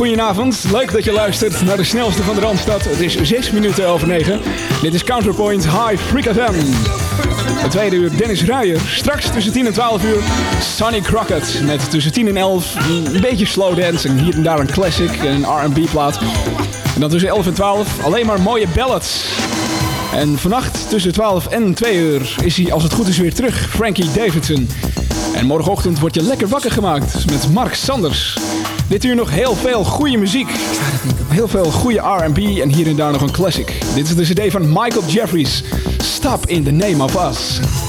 goedenavond. Leuk dat je luistert naar de snelste van de Randstad. Het is 6 minuten over 9. Dit is Counterpoint High Freak FM. Het tweede uur Dennis Ruijer. Straks tussen 10 en 12 uur Sonny Crockett. Met tussen 10 en 11 een beetje slow dance en hier en daar een classic en een R&B plaat. En dan tussen 11 en 12 alleen maar mooie ballads. En vannacht tussen 12 en 2 uur is hij als het goed is weer terug, Frankie Davidson. En morgenochtend word je lekker wakker gemaakt met Mark Sanders. Dit uur nog heel veel goede muziek. Heel veel goede R&B en hier en daar nog een classic. Dit is de cd van Michael Jeffries. Stop in the Name of Us.